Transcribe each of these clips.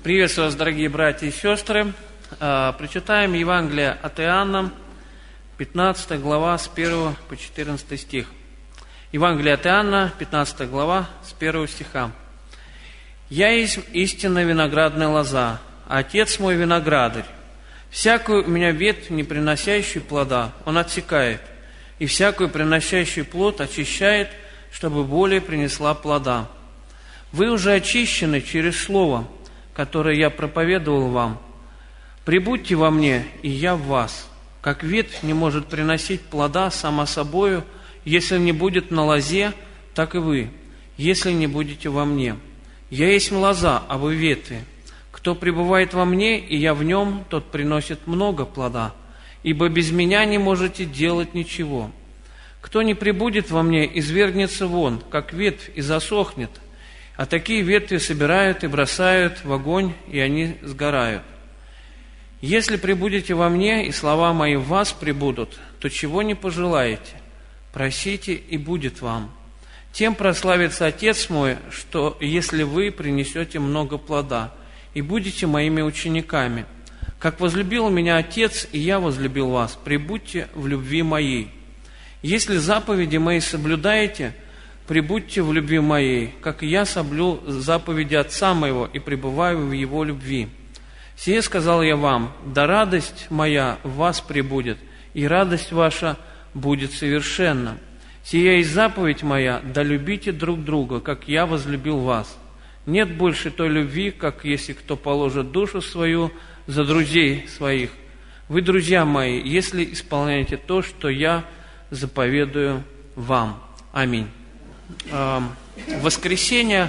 Приветствую вас, дорогие братья и сестры. Прочитаем Евангелие от Иоанна, 15 глава, с 1 по 14 стих. Евангелие от Иоанна, 15 глава, с 1 стиха. «Я есть истинная виноградная лоза, а Отец мой виноградарь. Всякую у меня ветвь, не приносящую плода, Он отсекает, и всякую приносящую плод очищает, чтобы более принесла плода. Вы уже очищены через слово, которое я проповедовал вам. Прибудьте во мне, и я в вас. Как ветвь не может приносить плода сама собою, если не будет на лозе, так и вы, если не будете во мне. Я есть лоза, а вы ветви. Кто пребывает во мне, и я в нем, тот приносит много плода, ибо без меня не можете делать ничего. Кто не пребудет во мне, извергнется вон, как ветвь, и засохнет. А такие ветви собирают и бросают в огонь, и они сгорают. Если пребудете во мне, и слова мои в вас пребудут, то чего не пожелаете, просите, и будет вам. Тем прославится Отец мой, что если вы принесете много плода, и будете моими учениками. Как возлюбил меня Отец, и я возлюбил вас, пребудьте в любви моей. Если заповеди мои соблюдаете, пребудьте в любви моей, как и я соблюл заповеди Отца моего и пребываю в Его любви. Сие сказал я вам, да радость моя в вас пребудет, и радость ваша будет совершенна. Сия есть заповедь моя, да любите друг друга, как я возлюбил вас. Нет больше той любви, как если кто положит душу свою за друзей своих. Вы, друзья мои, если исполняете то, что я заповедую вам. Аминь». В воскресенье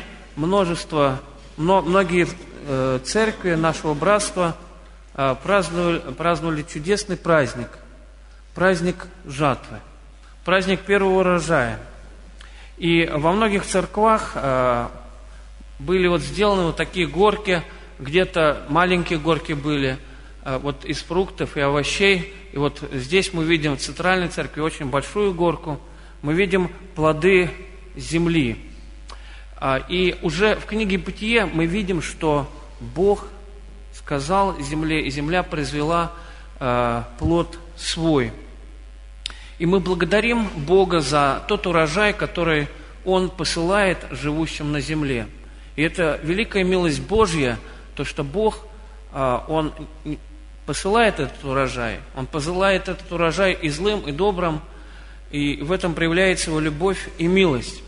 многие церкви нашего братства праздновали чудесный праздник, праздник жатвы, праздник первого урожая. И во многих церквах были сделаны такие горки, где-то маленькие горки были из фруктов и овощей. И здесь мы видим в центральной церкви очень большую горку, мы видим плоды земли. И уже в книге «Бытие» мы видим, что Бог сказал земле, и земля произвела плод свой. И мы благодарим Бога за тот урожай, который Он посылает живущим на земле. И это великая милость Божья, то, что Бог, Он посылает этот урожай. Он посылает этот урожай и злым, и добрым, и в этом проявляется Его любовь и милость.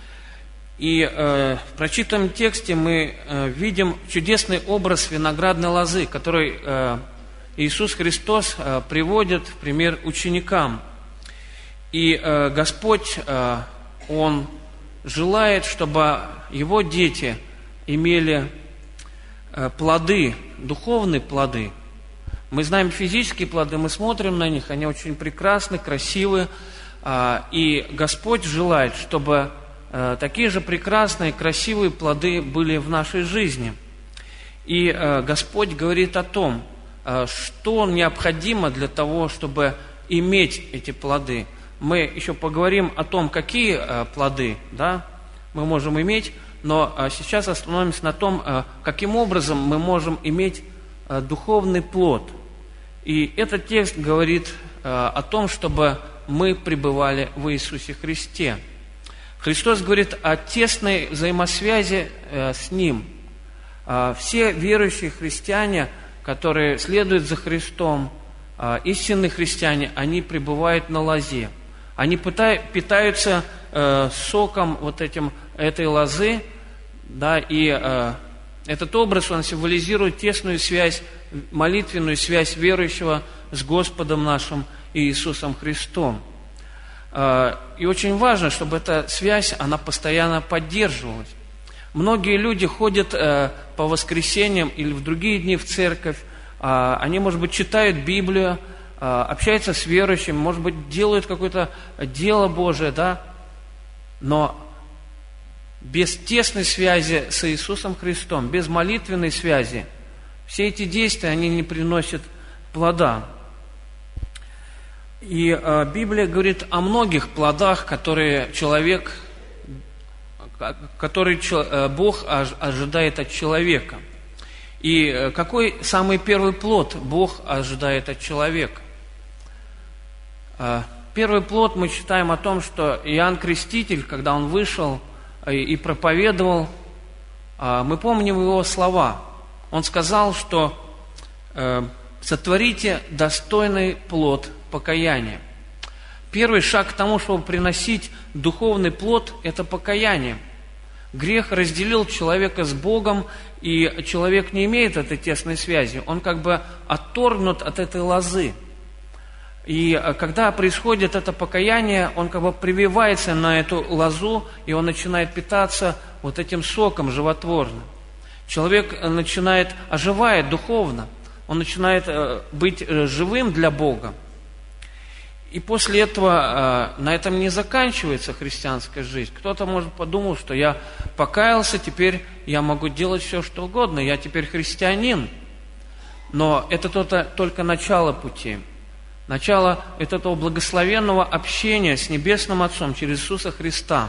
И в прочитанном тексте мы видим чудесный образ виноградной лозы, который Иисус Христос приводит в пример ученикам. И Господь, Он желает, чтобы Его дети имели плоды, духовные плоды. Мы знаем физические плоды, мы смотрим на них, они очень прекрасны, красивы. И Господь желает, чтобы такие же прекрасные, красивые плоды были в нашей жизни. И Господь говорит о том, что необходимо для того, чтобы иметь эти плоды. Мы еще поговорим о том, какие плоды мы можем иметь, но сейчас остановимся на том, каким образом мы можем иметь духовный плод. И этот текст говорит о том, чтобы мы пребывали в Иисусе Христе. Христос говорит о тесной взаимосвязи с Ним. Все верующие христиане, которые следуют за Христом, истинные христиане, они пребывают на лозе. Они питаются соком этой лозы, и этот образ, он символизирует тесную связь, молитвенную связь верующего с Господом нашим Иисусом Христом. И очень важно, чтобы эта связь, она постоянно поддерживалась. Многие люди ходят по воскресеньям или в другие дни в церковь, они, может быть, читают Библию, общаются с верующими, может быть, делают какое-то дело Божие, но без тесной связи с Иисусом Христом, без молитвенной связи, все эти действия, они не приносят плода. И Библия говорит о многих плодах, которые Бог ожидает от человека. И какой самый первый плод Бог ожидает от человека? Первый плод мы читаем о том, что Иоанн Креститель, когда он вышел и проповедовал, мы помним его слова. Он сказал, что сотворите достойный плод покаяния. Первый шаг к тому, чтобы приносить духовный плод, это покаяние. Грех разделил человека с Богом, и человек не имеет этой тесной связи. Он как бы отторгнут от этой лозы. И когда происходит это покаяние, он как бы прививается на эту лозу, и он начинает питаться вот этим соком животворным. Человек оживает духовно, он начинает быть живым для Бога. И после этого на этом не заканчивается христианская жизнь. Кто-то, может, подумал, что я покаялся, теперь я могу делать все, что угодно, я теперь христианин. Но это только начало пути. Начало этого благословенного общения с Небесным Отцом через Иисуса Христа.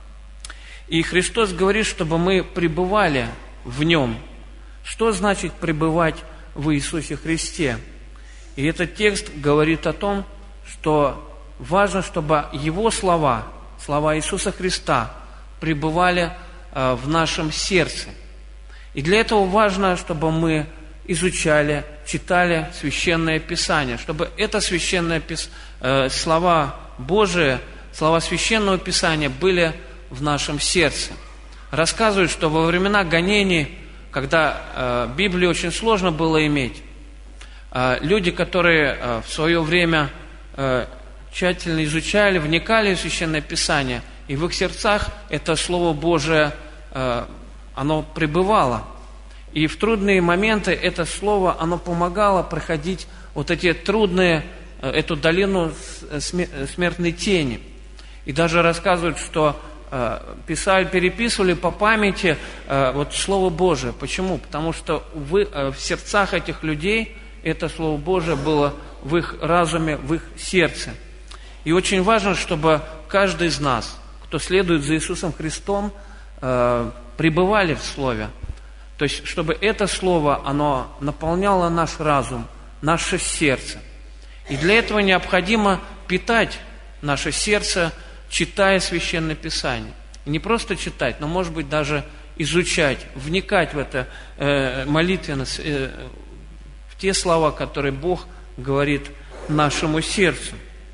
И Христос говорит, чтобы мы пребывали в Нем. Что значит пребывать в Иисусе Христе? И этот текст говорит о том, что важно, чтобы Его слова Иисуса Христа пребывали в нашем сердце. И для этого важно, чтобы мы изучали, читали Священное Писание, чтобы это слова Божии, слова Священного Писания были в нашем сердце. Рассказывают, что во времена гонений, когда Библию очень сложно было иметь, люди, которые в свое время тщательно изучали, вникали в Священное Писание, и в их сердцах это Слово Божие, оно пребывало. И в трудные моменты это Слово, оно помогало проходить вот эти трудные, эту долину смертной тени. И даже рассказывают, что переписывали по памяти вот Слово Божие. Почему? Потому что в сердцах этих людей это Слово Божие было в их разуме, в их сердце. И очень важно, чтобы каждый из нас, кто следует за Иисусом Христом, пребывали в Слове. То есть, чтобы это Слово, оно наполняло наш разум, наше сердце. И для этого необходимо питать наше сердце, читая Священное Писание. И не просто читать, но, может быть, даже изучать, вникать в это молитвенно, в те слова, которые Бог говорит нашему сердцу.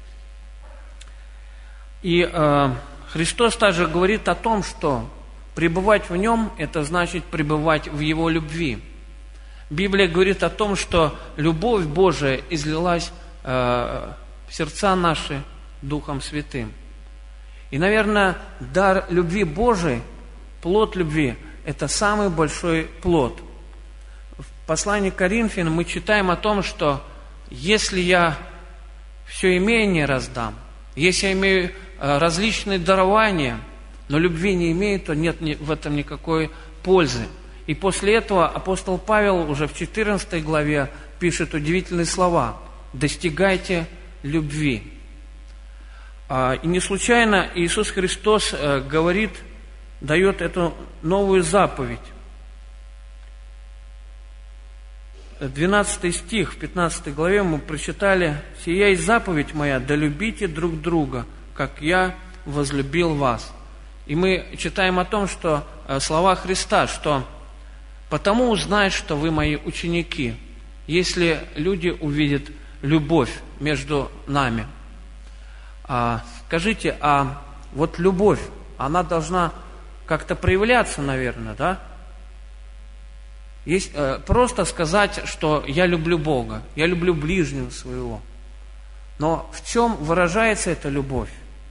И Христос также говорит о том, что пребывать в Нем – это значит пребывать в Его любви. Библия говорит о том, что любовь Божия излилась в сердца наши Духом Святым. И, наверное, дар любви Божией, плод любви – это самый большой плод. В послании к Коринфянам мы читаем о том, что если я все имение раздам, если я имею различные дарования, но любви не имею, то нет в этом никакой пользы. И после этого апостол Павел уже в 14 главе пишет удивительные слова: «Достигайте любви». И не случайно Иисус Христос дает эту новую заповедь. 12 стих в 15 главе мы прочитали: «Сия есть заповедь моя, да любите друг друга, как я возлюбил вас». И мы читаем о том, что слова Христа, что «потому узнают, что вы мои ученики, если люди увидят любовь между нами». Скажите, вот любовь, она должна как-то проявляться, наверное, да? Есть просто сказать, что я люблю Бога, я люблю ближнего своего. Но в чем выражается эта любовь?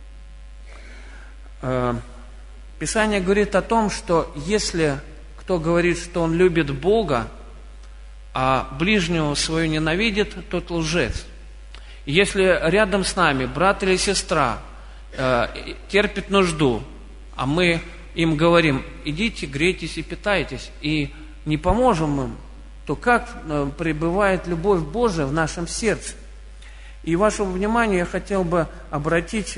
Писание говорит о том, что если кто говорит, что он любит Бога, а ближнего своего ненавидит, тот лжец. И если рядом с нами брат или сестра терпит нужду, а мы им говорим: идите, грейтесь и питайтесь, и не поможем им, то как пребывает любовь Божия в нашем сердце? И вашему вниманию я хотел бы обратить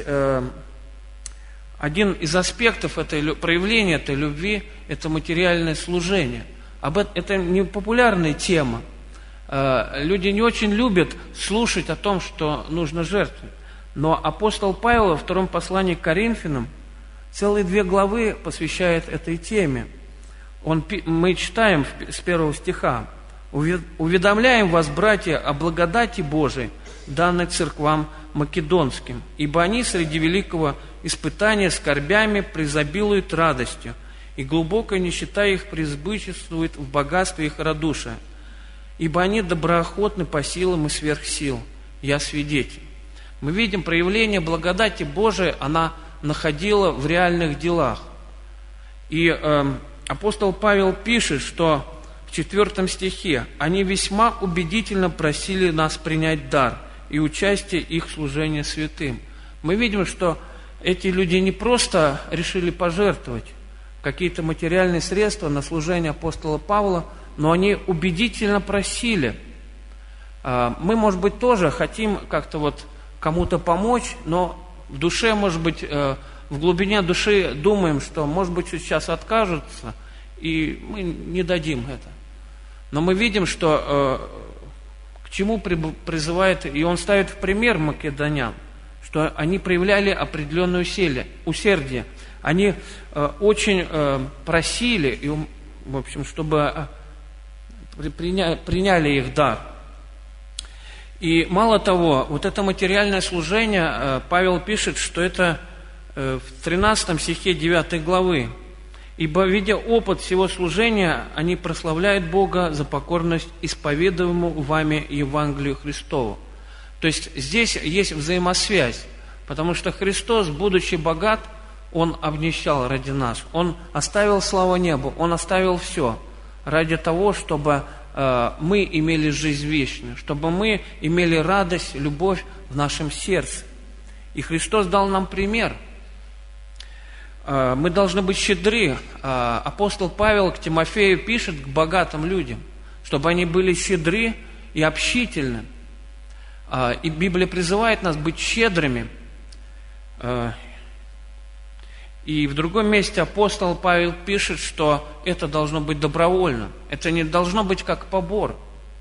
один из аспектов проявления этой любви – это материальное служение. Это не популярная тема. Люди не очень любят слушать о том, что нужно жертвовать. Но апостол Павел во втором послании к Коринфянам целые 2 главы посвящает этой теме. Мы читаем с 1 стиха: «Уведомляем вас, братья, о благодати Божией, данной церквам македонским, ибо они среди великого испытания скорбями преизобилуют радостью, и глубокая нищета их преизбыточествует в богатстве их радушия. Ибо они доброохотны по силам и сверх сил. Я свидетель». Мы видим проявление благодати Божией, она находила в реальных делах. И апостол Павел пишет, что в 4 стихе: «Они весьма убедительно просили нас принять дар и участие их в служении святым». Мы видим, что эти люди не просто решили пожертвовать какие-то материальные средства на служение апостола Павла, но они убедительно просили. Мы, может быть, тоже хотим как-то кому-то помочь, но в душе, может быть, в глубине души думаем, что, может быть, сейчас откажутся, и мы не дадим это. Но мы видим, что к чему призывает, и он ставит в пример македонян, что они проявляли определенное усердие. Они очень просили, и, в общем, чтобы приняли их дар. И мало того, это материальное служение, Павел пишет, что это в 13 стихе 9 главы: «Ибо, видя опыт всего служения, они прославляют Бога за покорность исповедуемому вами Евангелию Христову». То есть здесь есть взаимосвязь, потому что Христос, будучи богат, Он обнищал ради нас. Он оставил славу небу, Он оставил все ради того, чтобы мы имели жизнь вечную, чтобы мы имели радость, любовь в нашем сердце. И Христос дал нам пример. Мы должны быть щедры. Апостол Павел к Тимофею пишет к богатым людям, чтобы они были щедры и общительны. И Библия призывает нас быть щедрыми. И в другом месте апостол Павел пишет, что это должно быть добровольно. Это не должно быть как побор.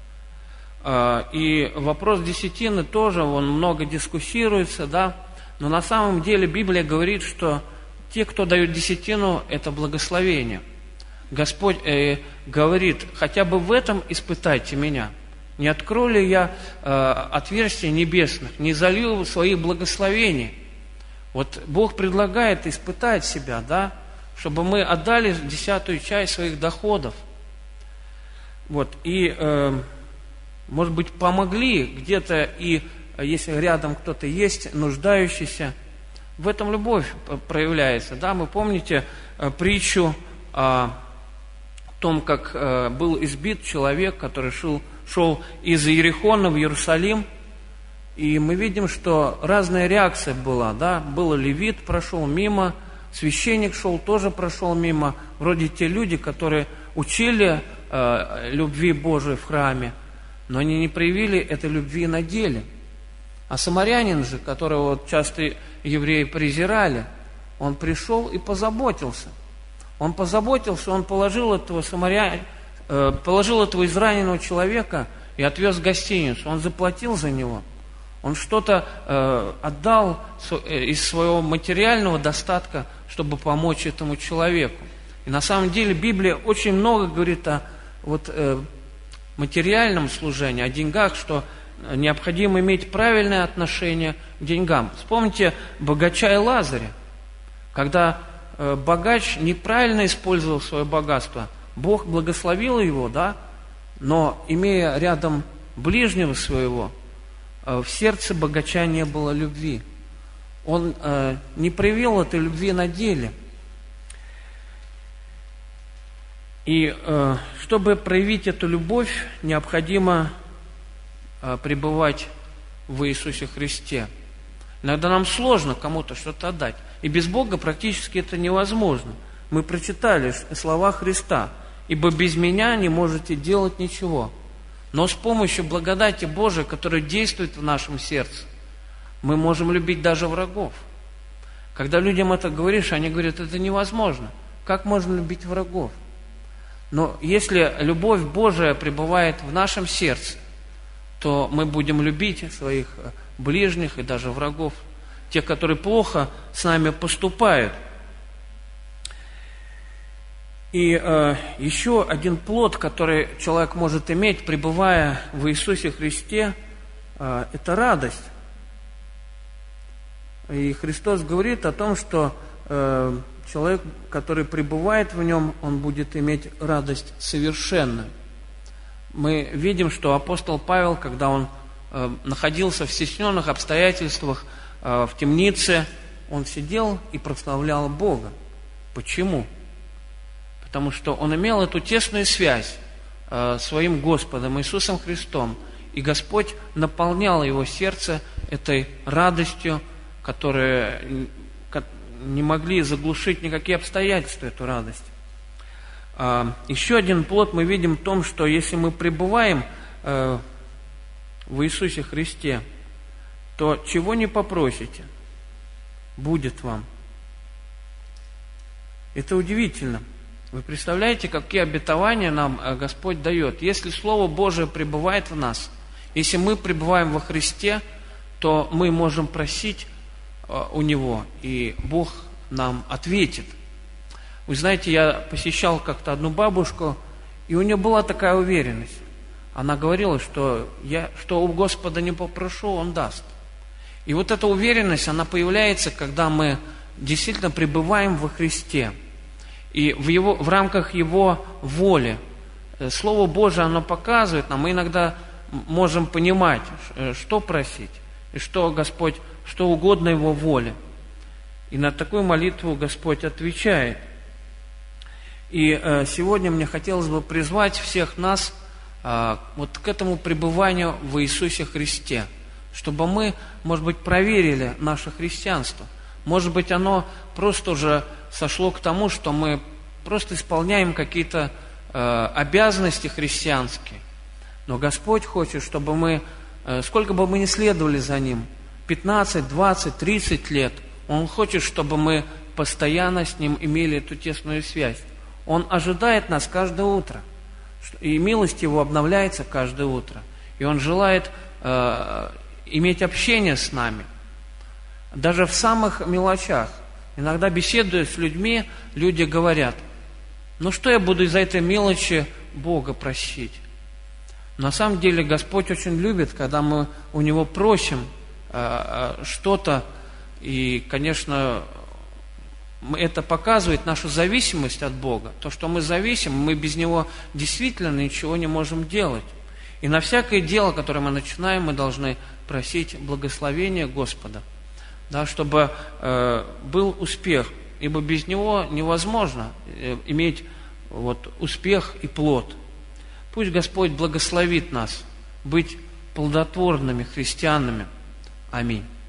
И вопрос десятины тоже, он много дискуссируется, да? Но на самом деле Библия говорит, что те, кто дают десятину, это благословение. Господь говорит: хотя бы в этом испытайте меня. Не открою ли я отверстий небесных, не залью своих благословений? Бог предлагает испытать себя, да, чтобы мы отдали 10-ю часть своих доходов. И, может быть, помогли где-то, и если рядом кто-то есть, нуждающийся, в этом любовь проявляется. Да? Вы помните притчу о том, как был избит человек, который шел из Иерихона в Иерусалим. И мы видим, что разная реакция была, да, был левит, прошел мимо, священник шел, тоже прошел мимо, вроде те люди, которые учили любви Божией в храме, но они не проявили этой любви на деле. А самарянин же, которого часто евреи презирали, он пришел и позаботился. Он положил этого израненного человека и отвез в гостиницу, он заплатил за него. Он что-то отдал из своего материального достатка, чтобы помочь этому человеку. И на самом деле Библия очень много говорит о материальном служении, о деньгах, что необходимо иметь правильное отношение к деньгам. Вспомните богача и Лазаря. Когда богач неправильно использовал свое богатство, Бог благословил его, да, но имея рядом ближнего своего, в сердце богача не было любви. Он не проявил этой любви на деле. И чтобы проявить эту любовь, необходимо пребывать в Иисусе Христе. Иногда нам сложно кому-то что-то отдать. И без Бога практически это невозможно. Мы прочитали слова Христа: «Ибо без меня не можете делать ничего». Но с помощью благодати Божией, которая действует в нашем сердце, мы можем любить даже врагов. Когда людям это говоришь, они говорят: это невозможно. Как можно любить врагов? Но если любовь Божия пребывает в нашем сердце, то мы будем любить своих ближних и даже врагов, тех, которые плохо с нами поступают. И еще один плод, который человек может иметь, пребывая в Иисусе Христе, это радость. И Христос говорит о том, что человек, который пребывает в нем, он будет иметь радость совершенную. Мы видим, что апостол Павел, когда он находился в стесненных обстоятельствах в темнице, он сидел и прославлял Бога. Почему? Потому что он имел эту тесную связь с своим Господом Иисусом Христом, и Господь наполнял его сердце этой радостью, которую не могли заглушить никакие обстоятельства, эту радость. Еще один плод мы видим в том, что если мы пребываем в Иисусе Христе, то чего не попросите, будет вам. Это удивительно. Вы представляете, какие обетования нам Господь дает? Если Слово Божие пребывает в нас, если мы пребываем во Христе, то мы можем просить у Него, и Бог нам ответит. Вы знаете, я посещал как-то одну бабушку, и у нее была такая уверенность. Она говорила, что что у Господа не попрошу, Он даст. И вот эта уверенность, она появляется, когда мы действительно пребываем во Христе. И в рамках Его воли. Слово Божие, оно показывает нам, мы иногда можем понимать, что просить, и что Господь, что угодно Его воле. И на такую молитву Господь отвечает. И сегодня мне хотелось бы призвать всех нас вот к этому пребыванию в Иисусе Христе, чтобы мы, может быть, проверили наше христианство. Может быть, оно просто уже сошло к тому, что мы просто исполняем какие-то обязанности христианские. Но Господь хочет, чтобы мы, сколько бы мы ни следовали за Ним, 15, 20, 30 лет, Он хочет, чтобы мы постоянно с Ним имели эту тесную связь. Он ожидает нас каждое утро, и милость Его обновляется каждое утро. И Он желает иметь общение с нами. Даже в самых мелочах. Иногда, беседуя с людьми, люди говорят: ну что я буду из-за этой мелочи Бога просить? На самом деле Господь очень любит, когда мы у Него просим что-то, и, конечно, это показывает нашу зависимость от Бога. То, что мы зависим, мы без Него действительно ничего не можем делать. И на всякое дело, которое мы начинаем, мы должны просить благословения Господа. Да, чтобы был успех, ибо без него невозможно иметь успех и плод. Пусть Господь благословит нас быть плодотворными христианами. Аминь.